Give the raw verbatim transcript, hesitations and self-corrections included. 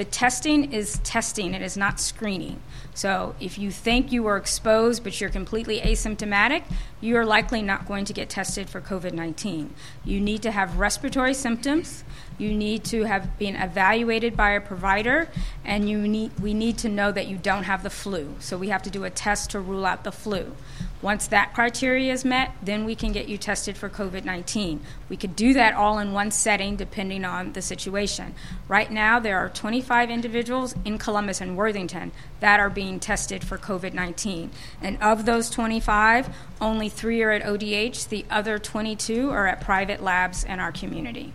The testing is testing. It is not screening. So if you think you were exposed but you're completely asymptomatic, you are likely not going to get tested for COVID nineteen. You need to have respiratory symptoms. You need to have been evaluated by a provider, and you need, we need to know that you don't have the flu. So we have to do a test to rule out the flu. Once that criteria is met, then we can get you tested for COVID nineteen. We could do that all in one setting depending on the situation. Right now, there are twenty-five individuals in Columbus and Worthington that are being tested for COVID nineteen. And of those twenty-five, only three are at O D H. The other twenty-two are at private labs in our community.